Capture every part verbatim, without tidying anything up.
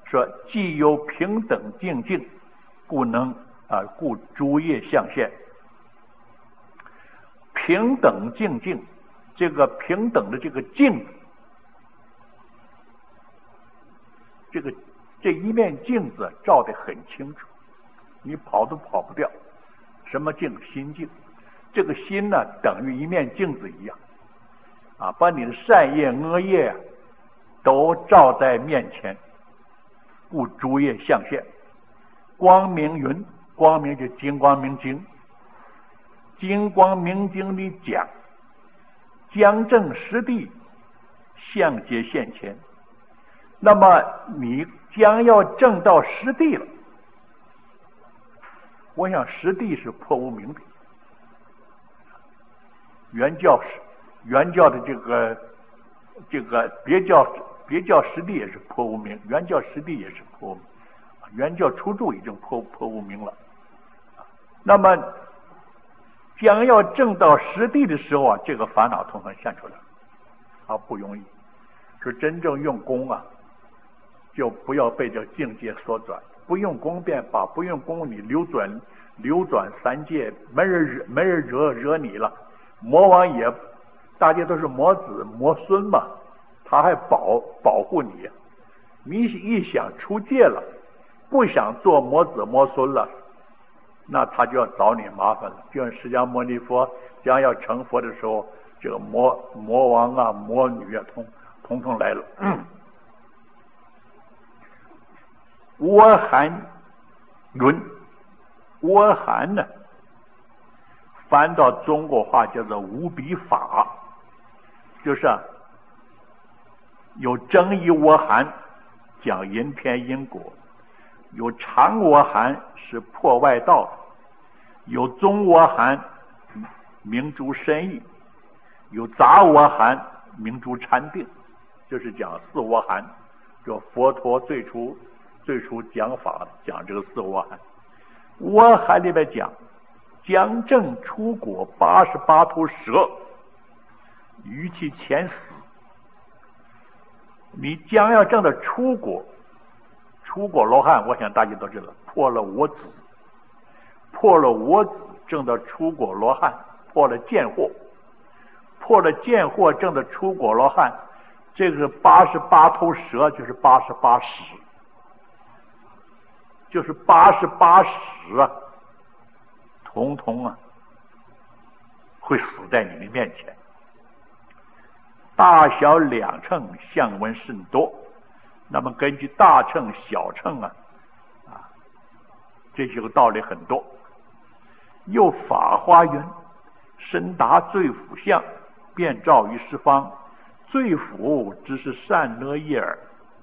说既有平等静静，故能啊，故诸业象现。平等静静，这个平等的这个镜，这个这一面镜子照得很清楚，你跑都跑不掉。什么镜？心镜。这个心呢，等于一面镜子一样，啊，把你的善业恶业啊都照在面前，故诸业象现。光明云，光明就金光明经，金光明经里讲，将正实地，相皆现前。那么你将要证到实地了，我想实地是破无明的。原教是原教的这个这个别教别教实地也是破无明，原教实地也是破无明，原教初住已经破破无明了。那么将要证到实地的时候啊，这个烦恼统统现出来了，啊，不容易。是真正用功啊，就不要被这境界所转。不用功便罢，不用功你流转流转三界，没人惹没人惹惹你了。魔王也，大家都是魔子魔孙嘛，他还保保护你。你一想出界了，不想做魔子魔孙了，那他就要找你麻烦了。就像释迦牟尼佛将要成佛的时候，这个魔魔王啊、魔女啊，通统统来了。倭含云，倭含呢，翻到中国话叫做无比法，就是啊，有正义倭含讲因偏因果，有常倭含是破外道，有中倭含明诸深意，有杂倭含明诸禅定，就是讲四倭含。这佛陀最初最初讲法讲这个四倭含。倭含里边讲将正出果八十八头蛇，于其前死。你将要证的出果，出果罗汉，我想大家都知道，破了我子，破了我子，证的出果罗汉，破了见惑，破了见惑，证的出果罗汉。这个八十八头蛇就是八十八使，就是八十八使啊，统统啊会死在你的面前。大小两乘相闻甚多，那么根据大乘小乘啊啊这些个道理很多。又法华云，深达罪福相，遍照于十方，罪福只是善恶业耳。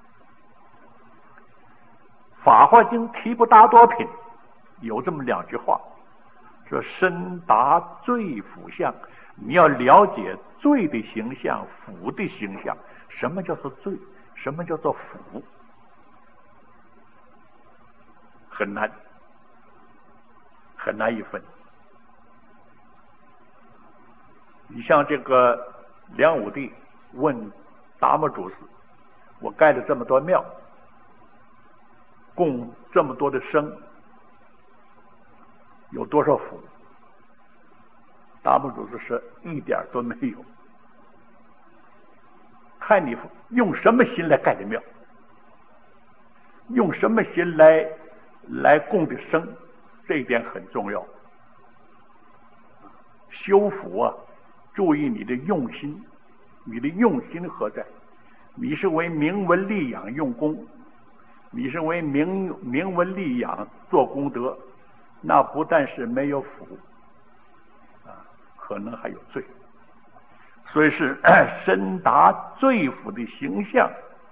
法华经提不达多品有这么两句话，说深达罪福相，你要了解罪的形象，福的形象。什么叫做罪？什么叫做福？很难，很难一分。你像这个梁武帝问达摩祖师，我盖了这么多庙，供这么多的僧，有多少福？达摩祖师说一点都没有。看你用什么心来盖的庙，用什么心来来供的僧，这一点很重要。修福啊，注意你的用心，你的用心何在？你是为名闻利养用功，你是为名名闻利养做功德，那不但是没有福啊，可能还有罪。所以是深达罪福的形象，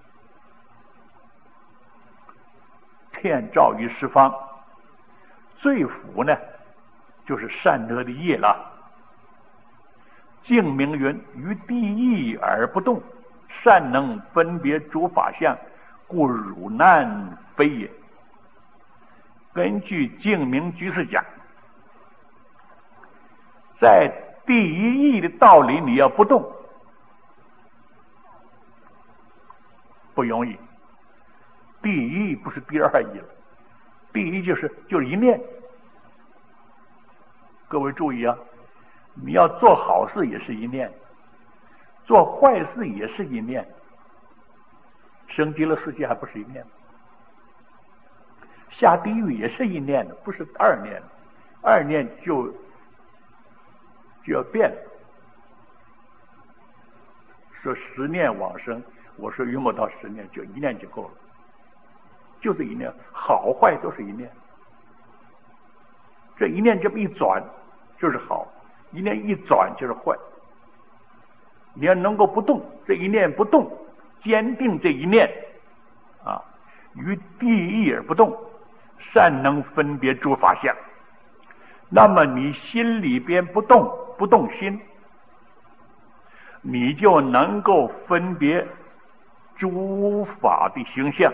遍照于十方。罪福呢，就是善恶的业了。净明云，于地义而不动，善能分别诸法相，故汝难非也。根据净明居士讲，在第一义的道理你要不动，不容易。 第一义不是第二义了，第一就是就是一念。各位注意啊，你要做好事也是一念，做坏事也是一念，升极乐世界还不是一念，下地狱也是一念的，不是二念，二念就就要变了。说十念往生，我说用不到十念，就一念就够了，就是一念，好坏都是一念。这一念这么一转就是好，一念一转就是坏。你要能够不动，这一念不动，坚定这一念啊，于地义而不动，善能分别诸法相。那么你心里边不动，不动心，你就能够分别诸法的形象。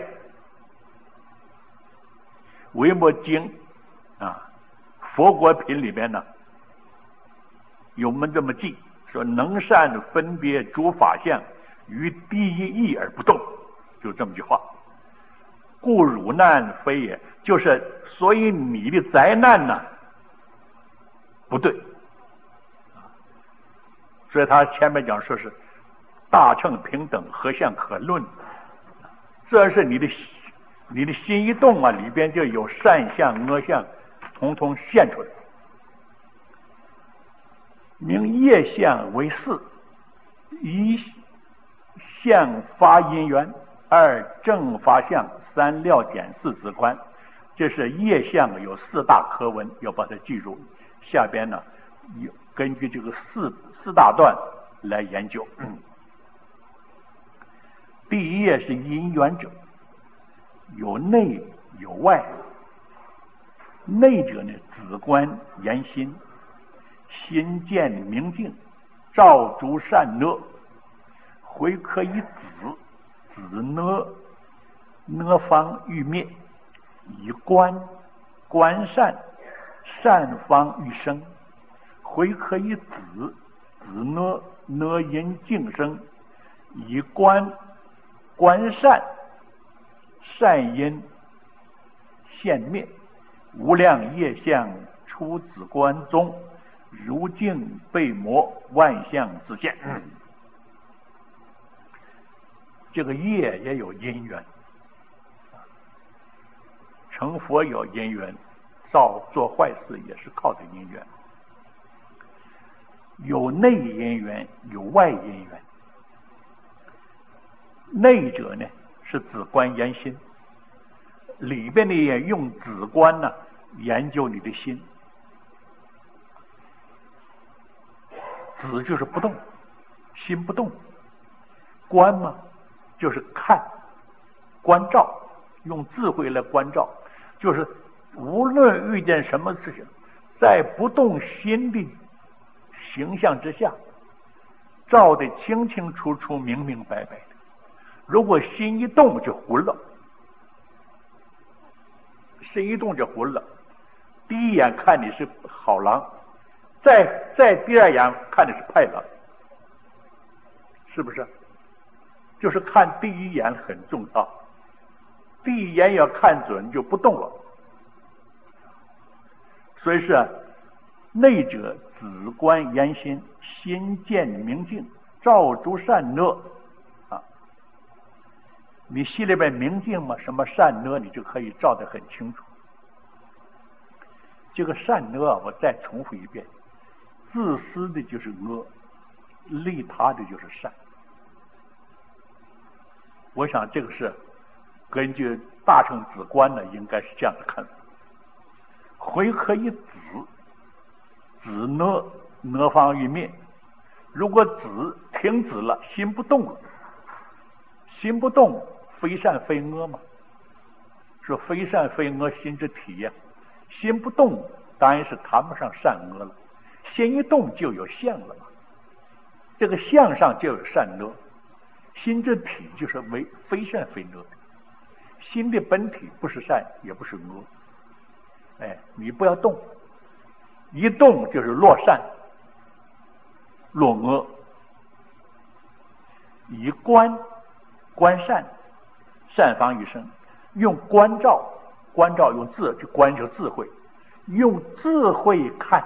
维摩经啊，佛国品里边呢，有我们这么记说，能善分别诸法相，于第一义而不动，就这么句话。故汝难非也，就是所以你的灾难呢不对。所以他前面讲说是大乘平等，何相可论？这是你的你的心一动啊，里边就有善相恶相统统现出来。名业相为四，一相发因缘，二正发相，三料简，四直观。这是业相有四大科文，要把它记住。下边呢有根据这个四四大段来研究。嗯、第一页是因缘者，有内有外。内者呢，子观言心，心见明镜，照诸善恶，回可以子，子呢呢方欲灭，以观观善，善方欲生，回可以子，子呢呢因净生，以观观善，善因现灭，无量业相出子观中，如镜被磨，万象自现。嗯、这个业也有因缘，成佛有因缘，造做坏事也是靠着因缘。有内因缘，有外因缘。内者呢是子观言心，里边的也用子观呢研究你的心。子就是不动，心不动。观嘛，就是看，关照，用智慧来关照，就是无论遇见什么事情，在不动心的形象之下，照得清清楚楚、明明白白的。如果心一动就昏了，心一动就昏了。第一眼看你是好狼，再再第二眼看的是派狼，是不是？就是看第一眼很重要，第一眼要看准就不动了。所以是、啊、内者子观言心，心见明镜，照诸善恶啊。你心里边明镜嘛，什么善恶你就可以照得很清楚。这个善恶我再重复一遍，自私的就是恶，利他的就是善。我想这个是根据大乘子观呢，应该是这样的看法。回可以子，子呢呢方欲灭。如果子停止了，心不动了，心不动，非善非恶嘛。说非善非恶，心之体呀、啊。心不动，当然是谈不上善恶了。心一动就有相了嘛。这个相上就有善恶。心之体就是为非善非恶，心的本体不是善也不是恶。哎，你不要动，一动就是落善落恶。以观观善，善方欲生。 用观照，观照用智，就观就是智慧，用智慧看，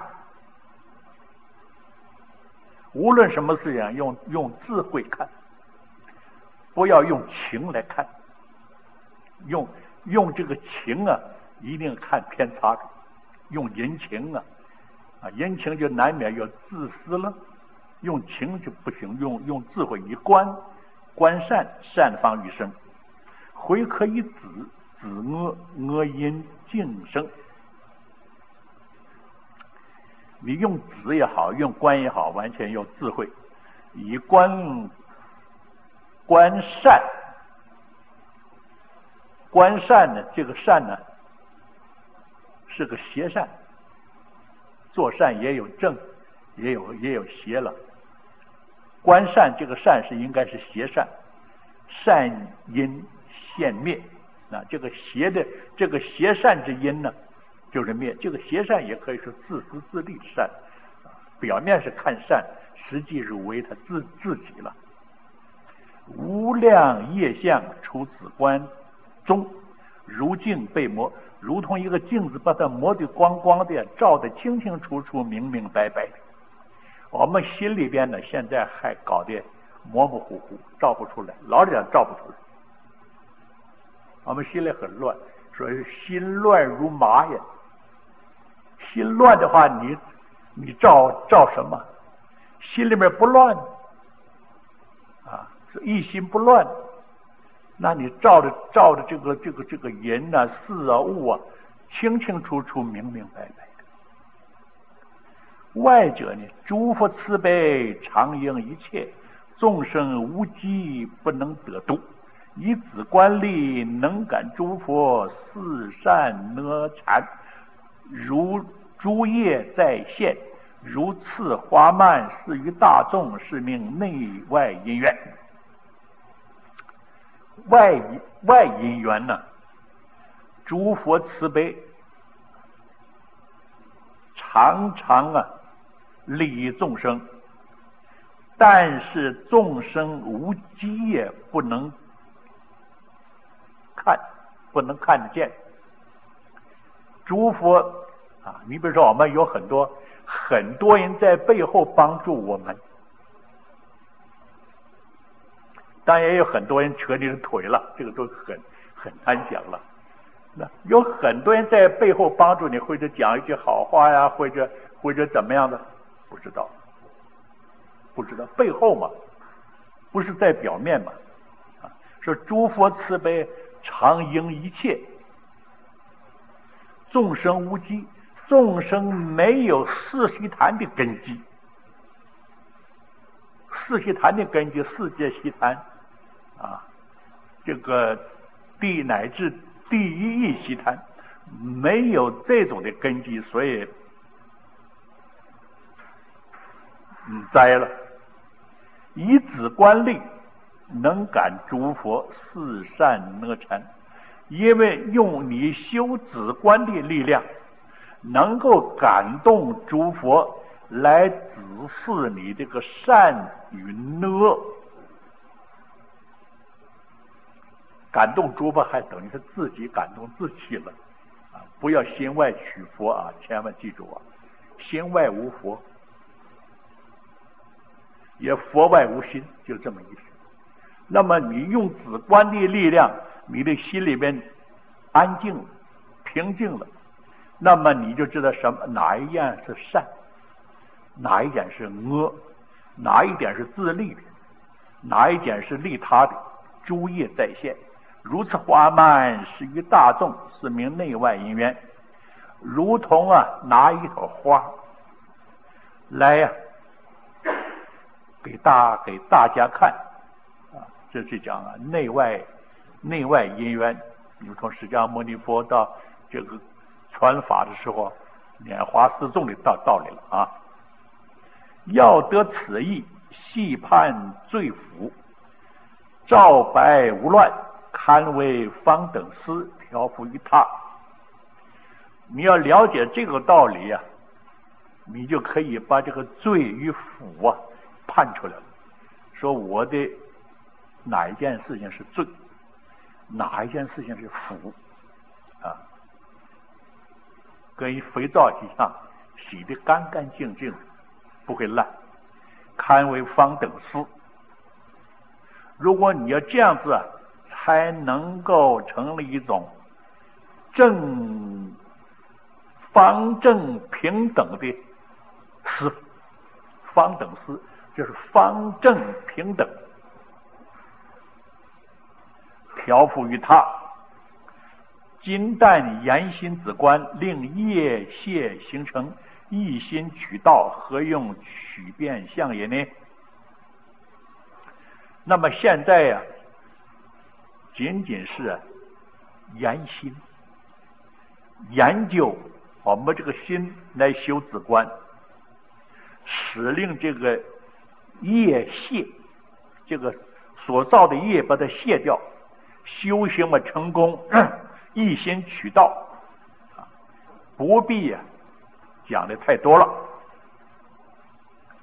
无论什么事情，用用智慧看，不要用情来看，用用这个情啊，一定看偏差的，用人情啊，啊，人情就难免要自私了，用情就不行，用用智慧以观，观善，善方于生，回可以子，子恶，恶因竞生。你用子也好，用观也好，完全用智慧，以观观善，观善呢，这个善呢是个邪善，做善也有正，也有也有邪了。观善这个善是应该是邪善，善因现灭，那这个邪的这个邪善之因呢，就是灭。这个邪善也可以说自私自利善，表面是看善，实际是为他自自己了。无量业相出此观中，如镜被磨，如同一个镜子把它磨得光光的，照得清清楚楚、明明白白的。我们心里边呢，现在还搞得模模糊糊，照不出来，老点照不出来。我们心里很乱，所以心乱如麻呀。心乱的话，你你照照什么？心里面不乱啊，一心不乱，那你照着照着这个这个这个人啊、事啊、物啊，清清楚楚、明明白白的。外者呢，诸佛慈悲，常应一切众生无机，不能得度。以此观力，能感诸佛四善哪禅，如诸业在现，如次花蔓，施于大众，是名内外因缘。外外因缘呢，诸佛慈悲，常常啊利益众生，但是众生无机也不能看，不能看得见。诸佛啊，你比如说我们有很多很多人在背后帮助我们，当然也有很多人扯你的腿了，这个都很很难讲了。那有很多人在背后帮助你，或者讲一句好话呀，或者或者怎么样的，不知道，不知道背后嘛，不是在表面嘛。啊，说诸佛慈悲，常应一切众生无机，众生没有四悉檀的根基。四悉檀的根基，四界悉檀啊，这个地乃至第一义悉檀，没有这种的根基，所以嗯栽了。以此观力，能感诸佛四善哪禅，因为用你修止观的力量，能够感动诸佛来指示你这个善与恶。感动诸佛还等于是自己感动自己了啊！不要心外取佛啊，千万记住啊，心外无佛，也佛外无心，就这么意思。那么你用止观的力量，你的心里面安静了，平静了，那么你就知道什么哪一样是善，哪一点是恶，哪一点是自利的，哪一点是利他的，诸业在现。如此花蔓，施于大众，是名内外因缘。如同啊拿一朵花来呀、啊、给大给大家看啊，这是讲啊内外内外因缘。如同释迦牟尼佛到这个传法的时候，拈花示众的道道理了啊。要得此意，细判罪福，照白无乱，堪为方等师，调伏于他。你要了解这个道理啊，你就可以把这个罪与福啊判出来了。说我的哪一件事情是罪， 哪一件事情是福啊？跟肥皂一样，洗得干干净净，不会烂，堪为方等丝。如果你要这样子，才能够成了一种正方正平等的丝，方等丝就是方正平等，调伏于他，金旦言心子观，令业谢形成，一心取道，何用取变相也呢？那么现在呀、啊，仅仅是研心，研究我们这个心来修止观，使令这个业卸，这个所造的业把它卸掉，修行嘛成功，一心取道，不必呀、啊、讲的太多了。